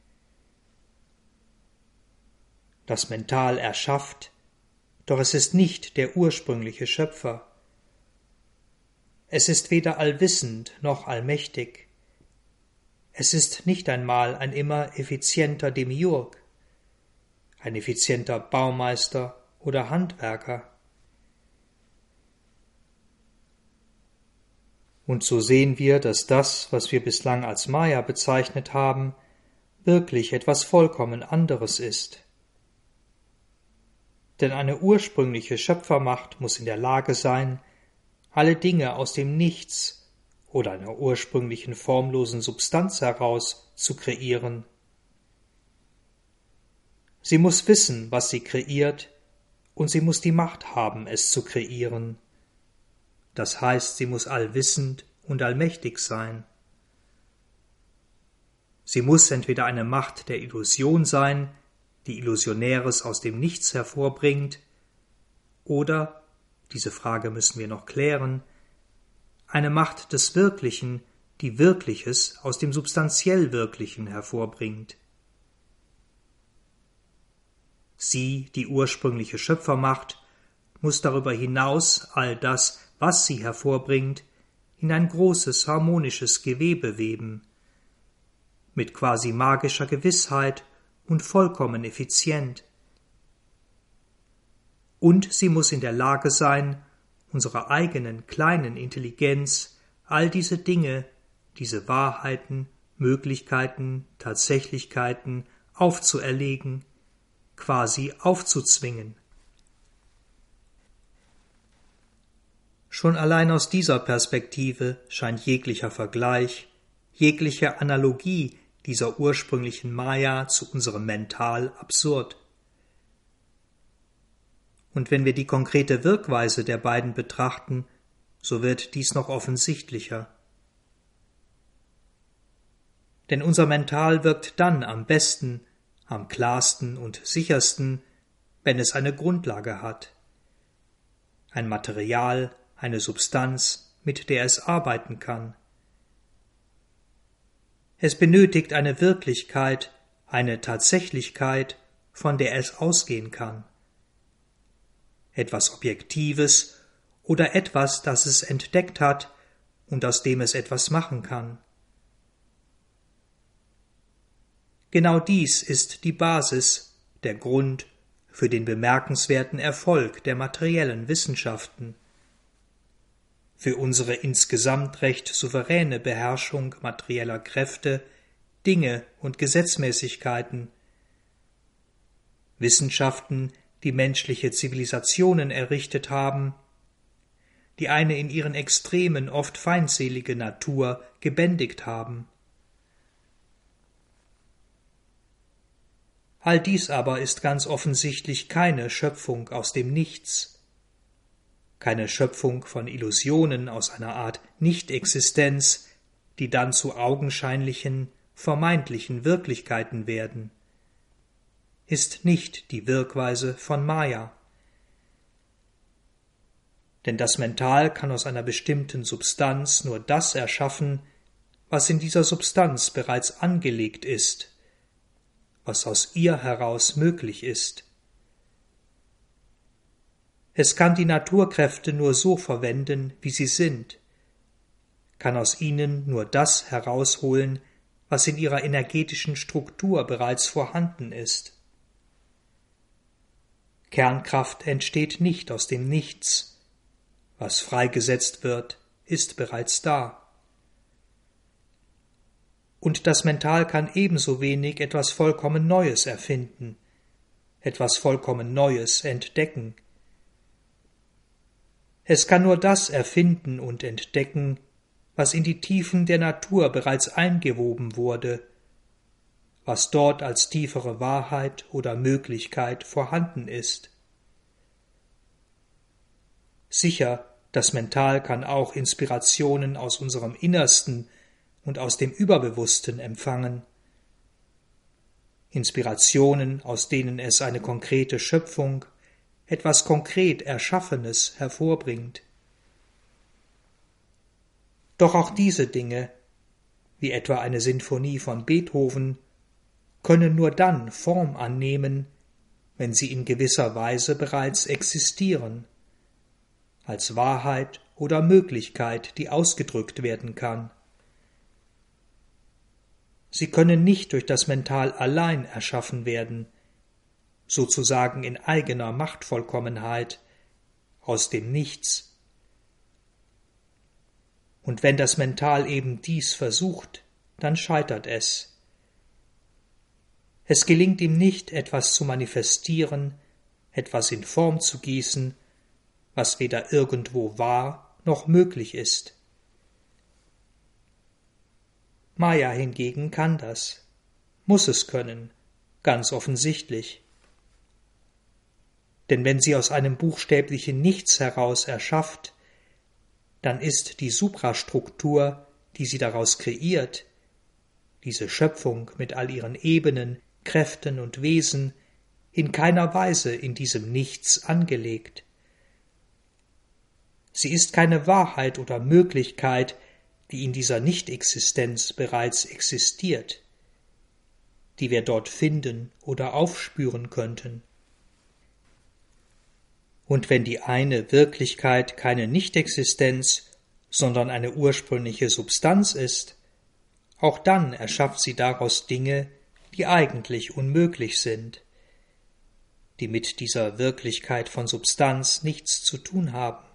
Das Mental erschafft, doch es ist nicht der ursprüngliche Schöpfer. Es ist weder allwissend noch allmächtig. Es ist nicht einmal ein immer effizienter Demiurg, ein effizienter Baumeister oder Handwerker. Und so sehen wir, dass das, was wir bislang als Maya bezeichnet haben, wirklich etwas vollkommen anderes ist. Denn eine ursprüngliche Schöpfermacht muss in der Lage sein, alle Dinge aus dem Nichts oder einer ursprünglichen formlosen Substanz heraus zu kreieren. Sie muss wissen, was sie kreiert, und sie muss die Macht haben, es zu kreieren. Das heißt, sie muss allwissend und allmächtig sein. Sie muss entweder eine Macht der Illusion sein, die Illusionäres aus dem Nichts hervorbringt, oder, diese Frage müssen wir noch klären, eine Macht des Wirklichen, die Wirkliches aus dem substanziell Wirklichen hervorbringt. Sie, die ursprüngliche Schöpfermacht, muss darüber hinaus all das, was sie hervorbringt, in ein großes harmonisches Gewebe weben, mit quasi magischer Gewissheit und vollkommen effizient. Und sie muss in der Lage sein, unserer eigenen kleinen Intelligenz all diese Dinge, diese Wahrheiten, Möglichkeiten, Tatsächlichkeiten aufzuerlegen, quasi aufzuzwingen. Schon allein aus dieser Perspektive scheint jeglicher Vergleich, jegliche Analogie dieser ursprünglichen Maya zu unserem Mental absurd. Und wenn wir die konkrete Wirkweise der beiden betrachten, so wird dies noch offensichtlicher. Denn unser Mental wirkt dann am besten, am klarsten und sichersten, wenn es eine Grundlage hat. Ein Material, eine Substanz, mit der es arbeiten kann. Es benötigt eine Wirklichkeit, eine Tatsächlichkeit, von der es ausgehen kann. Etwas Objektives oder etwas, das es entdeckt hat und aus dem es etwas machen kann. Genau dies ist die Basis, der Grund für den bemerkenswerten Erfolg der materiellen Wissenschaften, für unsere insgesamt recht souveräne Beherrschung materieller Kräfte, Dinge und Gesetzmäßigkeiten, Wissenschaften, die menschliche Zivilisationen errichtet haben, die eine in ihren Extremen oft feindselige Natur gebändigt haben. All dies aber ist ganz offensichtlich keine Schöpfung aus dem Nichts, keine Schöpfung von Illusionen aus einer Art Nichtexistenz, die dann zu augenscheinlichen, vermeintlichen Wirklichkeiten werden, ist nicht die Wirkweise von Maya. Denn das Mental kann aus einer bestimmten Substanz nur das erschaffen, was in dieser Substanz bereits angelegt ist, was aus ihr heraus möglich ist. Es kann die Naturkräfte nur so verwenden, wie sie sind, kann aus ihnen nur das herausholen, was in ihrer energetischen Struktur bereits vorhanden ist. Kernkraft entsteht nicht aus dem Nichts. Was freigesetzt wird, ist bereits da. Und das Mental kann ebenso wenig etwas vollkommen Neues erfinden, etwas vollkommen Neues entdecken. Es kann nur das erfinden und entdecken, was in die Tiefen der Natur bereits eingewoben wurde, was dort als tiefere Wahrheit oder Möglichkeit vorhanden ist. Sicher, das Mental kann auch Inspirationen aus unserem Innersten und aus dem Überbewussten empfangen. Inspirationen, aus denen es eine konkrete Schöpfung, etwas konkret Erschaffenes hervorbringt. Doch auch diese Dinge, wie etwa eine Sinfonie von Beethoven, können nur dann Form annehmen, wenn sie in gewisser Weise bereits existieren, als Wahrheit oder Möglichkeit, die ausgedrückt werden kann. Sie können nicht durch das Mental allein erschaffen werden, sozusagen in eigener Machtvollkommenheit, aus dem Nichts. Und wenn das Mental eben dies versucht, dann scheitert es. Es gelingt ihm nicht, etwas zu manifestieren, etwas in Form zu gießen, was weder irgendwo war noch möglich ist. Maya hingegen kann das, muss es können, ganz offensichtlich. Denn wenn sie aus einem buchstäblichen Nichts heraus erschafft, dann ist die Suprastruktur, die sie daraus kreiert, diese Schöpfung mit all ihren Ebenen, Kräften und Wesen, in keiner Weise in diesem Nichts angelegt. Sie ist keine Wahrheit oder Möglichkeit, die in dieser Nichtexistenz bereits existiert, die wir dort finden oder aufspüren könnten. Und wenn die eine Wirklichkeit keine Nichtexistenz, sondern eine ursprüngliche Substanz ist, auch dann erschafft sie daraus Dinge, die eigentlich unmöglich sind, die mit dieser Wirklichkeit von Substanz nichts zu tun haben.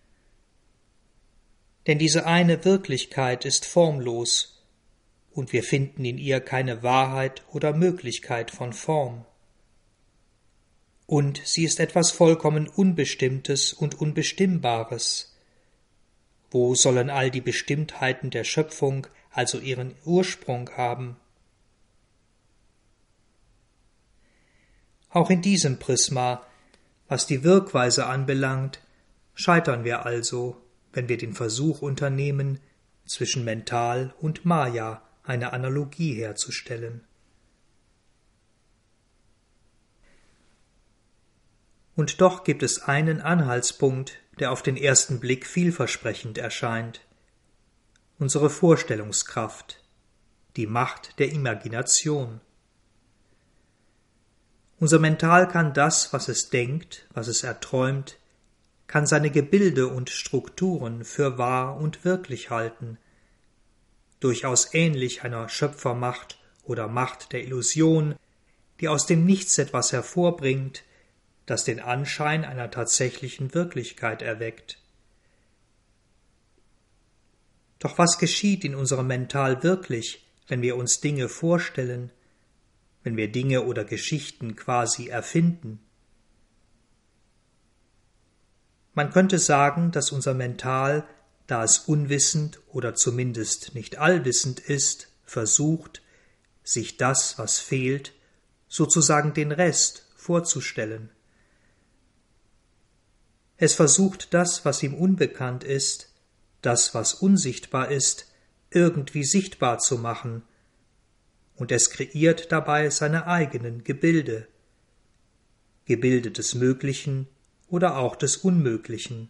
Denn diese eine Wirklichkeit ist formlos, und wir finden in ihr keine Wahrheit oder Möglichkeit von Form. Und sie ist etwas vollkommen Unbestimmtes und Unbestimmbares. Wo sollen all die Bestimmtheiten der Schöpfung also ihren Ursprung haben? Auch in diesem Prisma, was die Wirkweise anbelangt, scheitern wir also, wenn wir den Versuch unternehmen, zwischen Mental und Maya eine Analogie herzustellen. Und doch gibt es einen Anhaltspunkt, der auf den ersten Blick vielversprechend erscheint: unsere Vorstellungskraft, die Macht der Imagination. Unser Mental kann das, was es denkt, was es erträumt, kann seine Gebilde und Strukturen für wahr und wirklich halten, durchaus ähnlich einer Schöpfermacht oder Macht der Illusion, die aus dem Nichts etwas hervorbringt, das den Anschein einer tatsächlichen Wirklichkeit erweckt. Doch was geschieht in unserem Mental wirklich, wenn wir uns Dinge vorstellen, wenn wir Dinge oder Geschichten quasi erfinden? Man könnte sagen, dass unser Mental, da es unwissend oder zumindest nicht allwissend ist, versucht, sich das, was fehlt, sozusagen den Rest, vorzustellen. Es versucht das, was ihm unbekannt ist, das, was unsichtbar ist, irgendwie sichtbar zu machen, und es kreiert dabei seine eigenen Gebilde, Gebilde des Möglichen oder auch des Unmöglichen.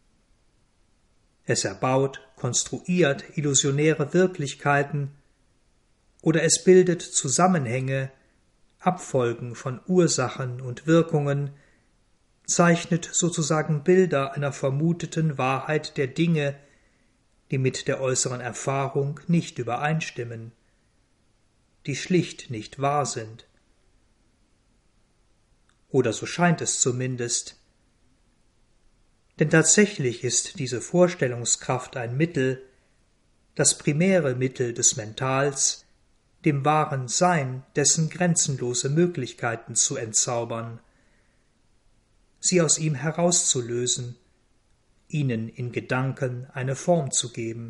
Es erbaut, konstruiert illusionäre Wirklichkeiten oder es bildet Zusammenhänge, Abfolgen von Ursachen und Wirkungen, zeichnet sozusagen Bilder einer vermuteten Wahrheit der Dinge, die mit der äußeren Erfahrung nicht übereinstimmen, die schlicht nicht wahr sind. Oder so scheint es zumindest. Denn tatsächlich ist diese Vorstellungskraft ein Mittel, das primäre Mittel des Mentals, dem wahren Sein dessen grenzenlose Möglichkeiten zu entzaubern, sie aus ihm herauszulösen, ihnen in Gedanken eine Form zu geben.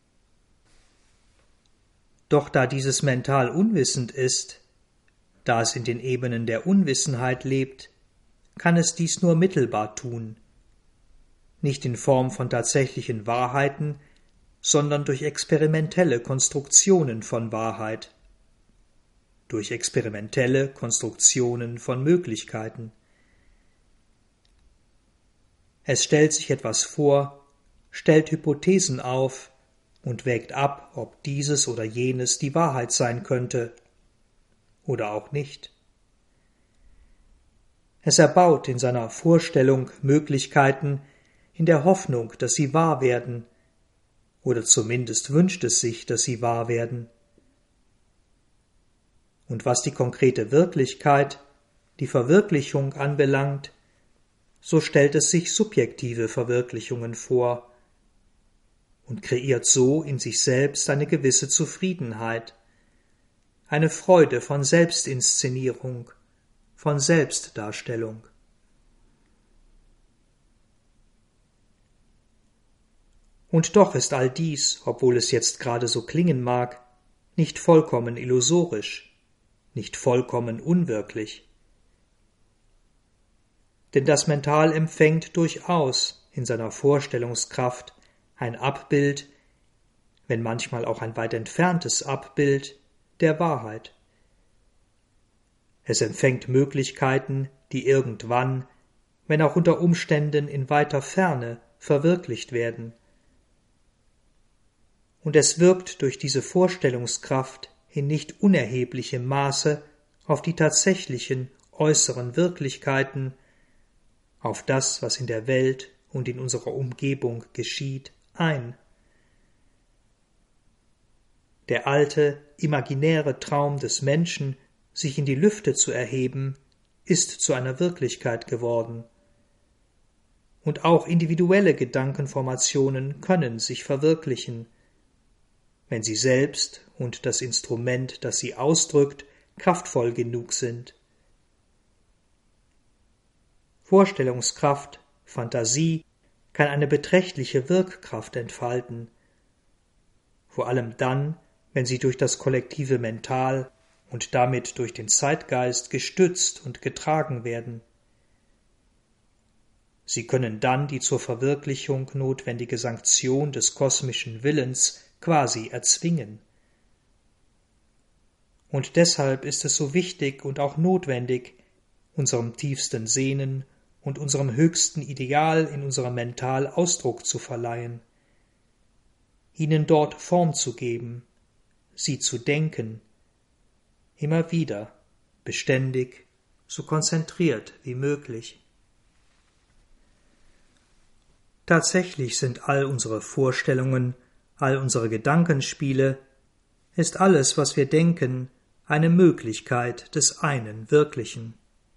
Doch da dieses Mental unwissend ist, da es in den Ebenen der Unwissenheit lebt, kann es dies nur mittelbar tun, nicht in Form von tatsächlichen Wahrheiten, sondern durch experimentelle Konstruktionen von Wahrheit, durch experimentelle Konstruktionen von Möglichkeiten. Es stellt sich etwas vor, stellt Hypothesen auf und wägt ab, ob dieses oder jenes die Wahrheit sein könnte oder auch nicht. Es erbaut in seiner Vorstellung Möglichkeiten in der Hoffnung, dass sie wahr werden, oder zumindest wünscht es sich, dass sie wahr werden. Und was die konkrete Wirklichkeit, die Verwirklichung anbelangt, so stellt es sich subjektive Verwirklichungen vor und kreiert so in sich selbst eine gewisse Zufriedenheit, eine Freude von Selbstinszenierung, von Selbstdarstellung. Und doch ist all dies, obwohl es jetzt gerade so klingen mag, nicht vollkommen illusorisch, nicht vollkommen unwirklich. Denn das Mental empfängt durchaus in seiner Vorstellungskraft ein Abbild, wenn manchmal auch ein weit entferntes Abbild, der Wahrheit. Es empfängt Möglichkeiten, die irgendwann, wenn auch unter Umständen in weiter Ferne, verwirklicht werden. Und es wirkt durch diese Vorstellungskraft in nicht unerheblichem Maße auf die tatsächlichen äußeren Wirklichkeiten, auf das, was in der Welt und in unserer Umgebung geschieht, ein. Der alte, imaginäre Traum des Menschen, sich in die Lüfte zu erheben, ist zu einer Wirklichkeit geworden. Und auch individuelle Gedankenformationen können sich verwirklichen, wenn sie selbst und das Instrument, das sie ausdrückt, kraftvoll genug sind. Vorstellungskraft, Fantasie kann eine beträchtliche Wirkkraft entfalten, vor allem dann, wenn sie durch das kollektive Mental und damit durch den Zeitgeist gestützt und getragen werden. Sie können dann die zur Verwirklichung notwendige Sanktion des kosmischen Willens quasi erzwingen. Und deshalb ist es so wichtig und auch notwendig, unserem tiefsten Sehnen und unserem höchsten Ideal in unserem Mental Ausdruck zu verleihen, ihnen dort Form zu geben, sie zu denken, immer wieder, beständig, so konzentriert wie möglich. Tatsächlich sind all unsere Vorstellungen, all unsere Gedankenspiele, ist alles, was wir denken, eine Möglichkeit des einen Wirklichen.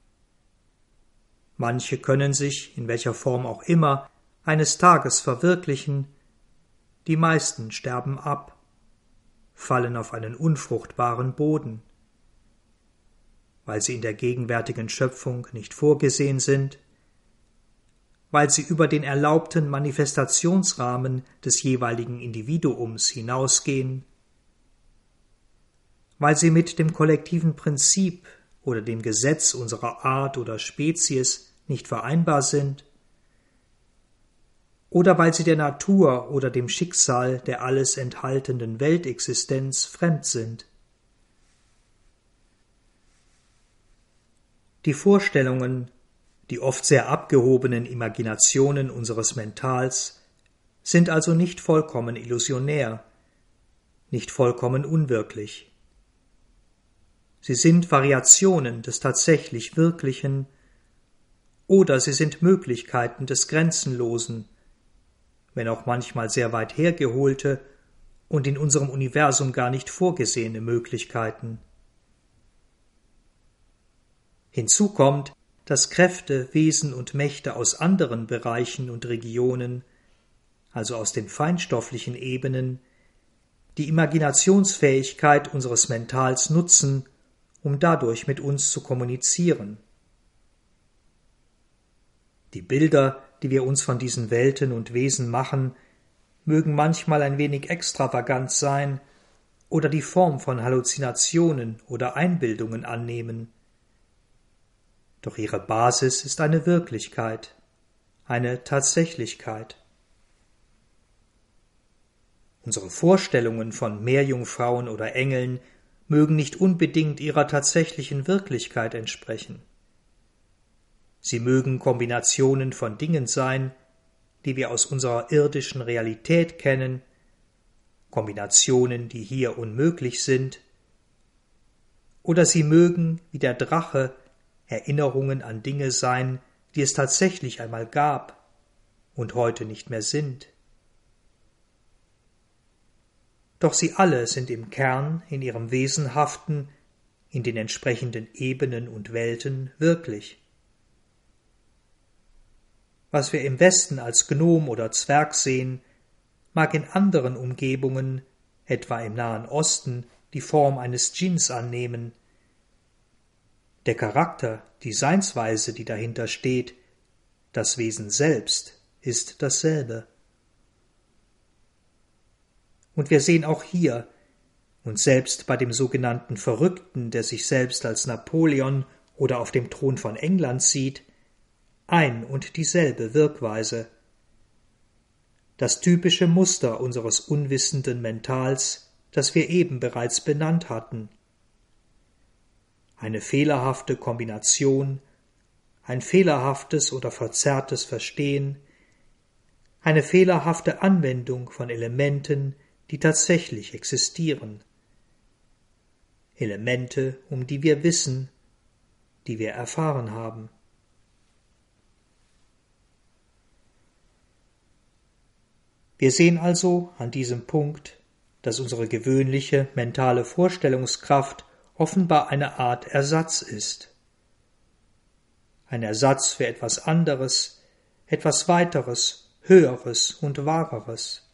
Manche können sich, in welcher Form auch immer, eines Tages verwirklichen, die meisten sterben ab, fallen auf einen unfruchtbaren Boden, weil sie in der gegenwärtigen Schöpfung nicht vorgesehen sind, weil sie über den erlaubten Manifestationsrahmen des jeweiligen Individuums hinausgehen, weil sie mit dem kollektiven Prinzip oder dem Gesetz unserer Art oder Spezies nicht vereinbar sind, oder weil sie der Natur oder dem Schicksal der alles enthaltenden Weltexistenz fremd sind. Die Vorstellungen, die oft sehr abgehobenen Imaginationen unseres Mentals sind also nicht vollkommen illusionär, nicht vollkommen unwirklich. Sie sind Variationen des tatsächlich Wirklichen oder sie sind Möglichkeiten des Grenzenlosen, wenn auch manchmal sehr weit hergeholte und in unserem Universum gar nicht vorgesehene Möglichkeiten. Hinzu kommt, dass Kräfte, Wesen und Mächte aus anderen Bereichen und Regionen, also aus den feinstofflichen Ebenen, die Imaginationsfähigkeit unseres Mentals nutzen, um dadurch mit uns zu kommunizieren. Die Bilder, die wir uns von diesen Welten und Wesen machen, mögen manchmal ein wenig extravagant sein oder die Form von Halluzinationen oder Einbildungen annehmen. Doch ihre Basis ist eine Wirklichkeit, eine Tatsächlichkeit. Unsere Vorstellungen von Meerjungfrauen oder Engeln mögen nicht unbedingt ihrer tatsächlichen Wirklichkeit entsprechen. Sie mögen Kombinationen von Dingen sein, die wir aus unserer irdischen Realität kennen, Kombinationen, die hier unmöglich sind, oder sie mögen, wie der Drache, Erinnerungen an Dinge sein, die es tatsächlich einmal gab und heute nicht mehr sind. Doch sie alle sind im Kern, in ihrem Wesenhaften, in den entsprechenden Ebenen und Welten wirklich. Was wir im Westen als Gnom oder Zwerg sehen, mag in anderen Umgebungen, etwa im Nahen Osten, die Form eines Dschinns annehmen. Der Charakter, die Seinsweise, die dahinter steht, das Wesen selbst, ist dasselbe. Und wir sehen auch hier, und selbst bei dem sogenannten Verrückten, der sich selbst als Napoleon oder auf dem Thron von England sieht, ein und dieselbe Wirkweise. Das typische Muster unseres unwissenden Mentals, das wir eben bereits benannt hatten. eine fehlerhafte Kombination, ein fehlerhaftes oder verzerrtes Verstehen, eine fehlerhafte Anwendung von Elementen, die tatsächlich existieren. Elemente, um die wir wissen, die wir erfahren haben. Wir sehen also an diesem Punkt, dass unsere gewöhnliche mentale Vorstellungskraft offenbar eine Art Ersatz ist. Ein Ersatz für etwas anderes, etwas Weiteres, Höheres und Wahreres.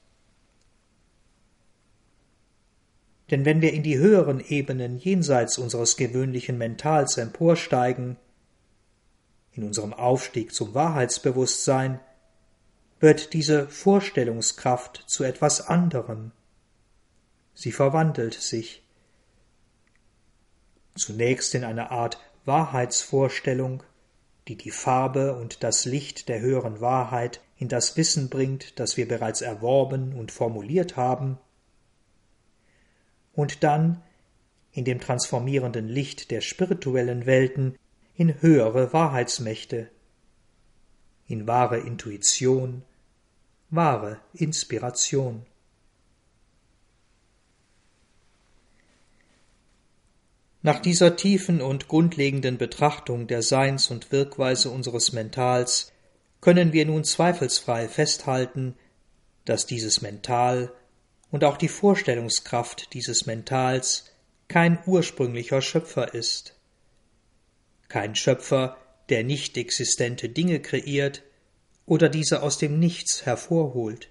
Denn wenn wir in die höheren Ebenen jenseits unseres gewöhnlichen Mentals emporsteigen, in unserem Aufstieg zum Wahrheitsbewusstsein, wird diese Vorstellungskraft zu etwas anderem. Sie verwandelt sich. Zunächst in eine Art Wahrheitsvorstellung, die die Farbe und das Licht der höheren Wahrheit in das Wissen bringt, das wir bereits erworben und formuliert haben, und dann in dem transformierenden Licht der spirituellen Welten in höhere Wahrheitsmächte, in wahre Intuition, wahre Inspiration. Nach dieser tiefen und grundlegenden Betrachtung der Seins- und Wirkweise unseres Mentals können wir nun zweifelsfrei festhalten, dass dieses Mental und auch die Vorstellungskraft dieses Mentals kein ursprünglicher Schöpfer ist. Kein Schöpfer, der nicht existente Dinge kreiert oder diese aus dem Nichts hervorholt.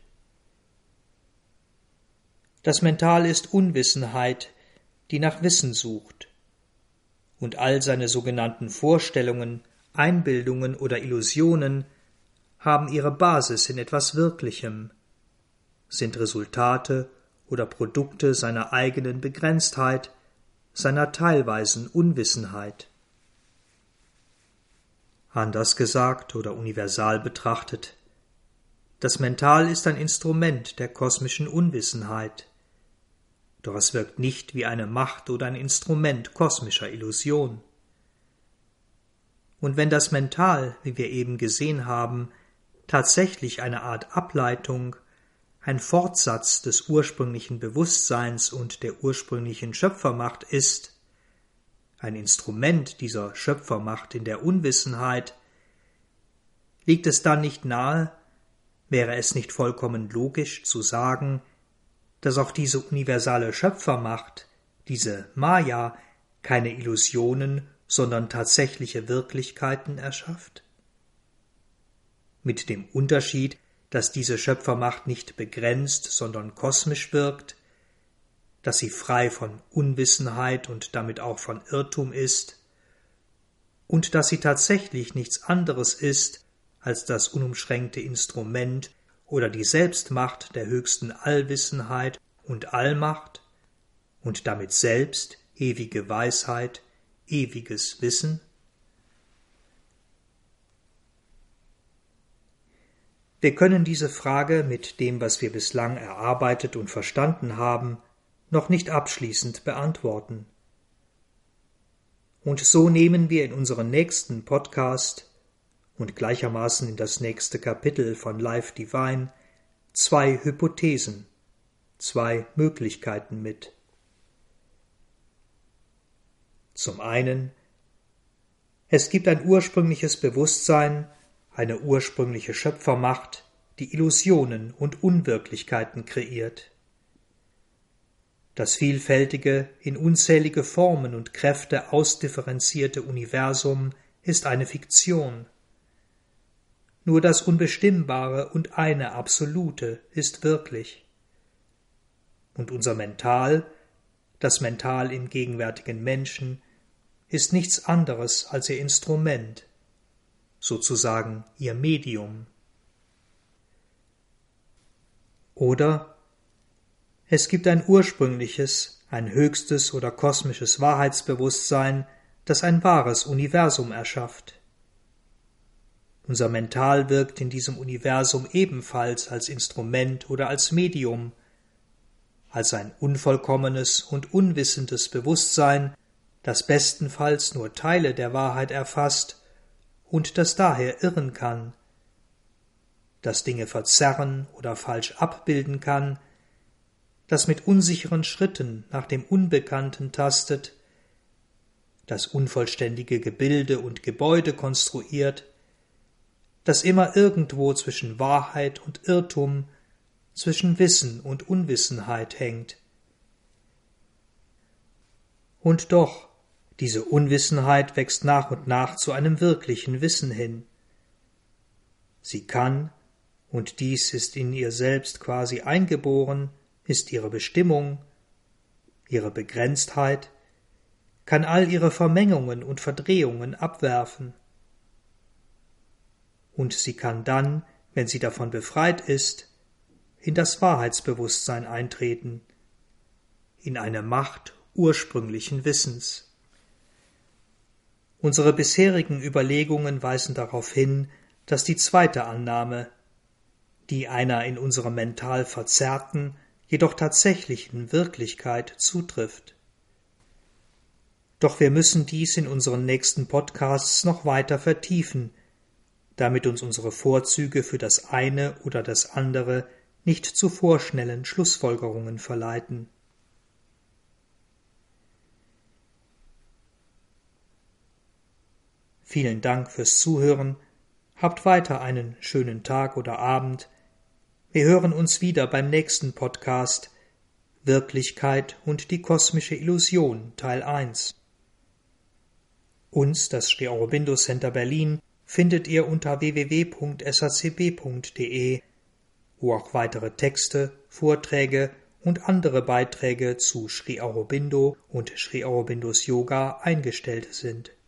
Das Mental ist Unwissenheit, die nach Wissen sucht, und all seine sogenannten Vorstellungen, Einbildungen oder Illusionen haben ihre Basis in etwas Wirklichem, sind Resultate oder Produkte seiner eigenen Begrenztheit, seiner teilweisen Unwissenheit. Anders gesagt oder universal betrachtet, das Mental ist ein Instrument der kosmischen Unwissenheit, doch es wirkt nicht wie eine Macht oder ein Instrument kosmischer Illusion. Und wenn das Mental, wie wir eben gesehen haben, tatsächlich eine Art Ableitung, ein Fortsatz des ursprünglichen Bewusstseins und der ursprünglichen Schöpfermacht ist, ein Instrument dieser Schöpfermacht in der Unwissenheit, liegt es dann nicht nahe, wäre es nicht vollkommen logisch zu sagen, dass auch diese universale Schöpfermacht, diese Maya, keine Illusionen, sondern tatsächliche Wirklichkeiten erschafft? Mit dem Unterschied, dass diese Schöpfermacht nicht begrenzt, sondern kosmisch wirkt, dass sie frei von Unwissenheit und damit auch von Irrtum ist und dass sie tatsächlich nichts anderes ist als das unumschränkte Instrument oder die Selbstmacht der höchsten Allwissenheit und Allmacht und damit selbst ewige Weisheit, ewiges Wissen? Wir können diese Frage mit dem, was wir bislang erarbeitet und verstanden haben, noch nicht abschließend beantworten. Und so nehmen wir in unseren nächsten Podcast und gleichermaßen in das nächste Kapitel von Life Divine zwei Hypothesen, zwei Möglichkeiten mit. Zum einen, es gibt ein ursprüngliches Bewusstsein, eine ursprüngliche Schöpfermacht, die Illusionen und Unwirklichkeiten kreiert. Das vielfältige, in unzählige Formen und Kräfte ausdifferenzierte Universum ist eine Fiktion. Nur das Unbestimmbare und eine Absolute ist wirklich. Und unser Mental, das Mental im gegenwärtigen Menschen, ist nichts anderes als ihr Instrument, sozusagen ihr Medium. Oder es gibt ein ursprüngliches, ein höchstes oder kosmisches Wahrheitsbewusstsein, das ein wahres Universum erschafft. Unser Mental wirkt in diesem Universum ebenfalls als Instrument oder als Medium, als ein unvollkommenes und unwissendes Bewusstsein, das bestenfalls nur Teile der Wahrheit erfasst und das daher irren kann, das Dinge verzerren oder falsch abbilden kann, das mit unsicheren Schritten nach dem Unbekannten tastet, das unvollständige Gebilde und Gebäude konstruiert, das immer irgendwo zwischen Wahrheit und Irrtum, zwischen Wissen und Unwissenheit hängt. Und doch, diese Unwissenheit wächst nach und nach zu einem wirklichen Wissen hin. Sie kann, und dies ist in ihr selbst quasi eingeboren, ist ihre Bestimmung, ihre Begrenztheit, kann all ihre Vermengungen und Verdrehungen abwerfen. Und sie kann dann, wenn sie davon befreit ist, in das Wahrheitsbewusstsein eintreten, in eine Macht ursprünglichen Wissens. Unsere bisherigen Überlegungen weisen darauf hin, dass die zweite Annahme, die einer in unserem mental verzerrten, jedoch tatsächlichen Wirklichkeit zutrifft. Doch wir müssen dies in unseren nächsten Podcasts noch weiter vertiefen, damit uns unsere Vorzüge für das eine oder das andere nicht zu vorschnellen Schlussfolgerungen verleiten. Vielen Dank fürs Zuhören, habt weiter einen schönen Tag oder Abend. Wir hören uns wieder beim nächsten Podcast Wirklichkeit und die kosmische Illusion Teil eins. Uns, das Sri Aurobindo Center Berlin, findet ihr unter w w w punkt s a c b punkt d e, wo auch weitere Texte, Vorträge und andere Beiträge zu Sri Aurobindo und Sri Aurobindos Yoga eingestellt sind.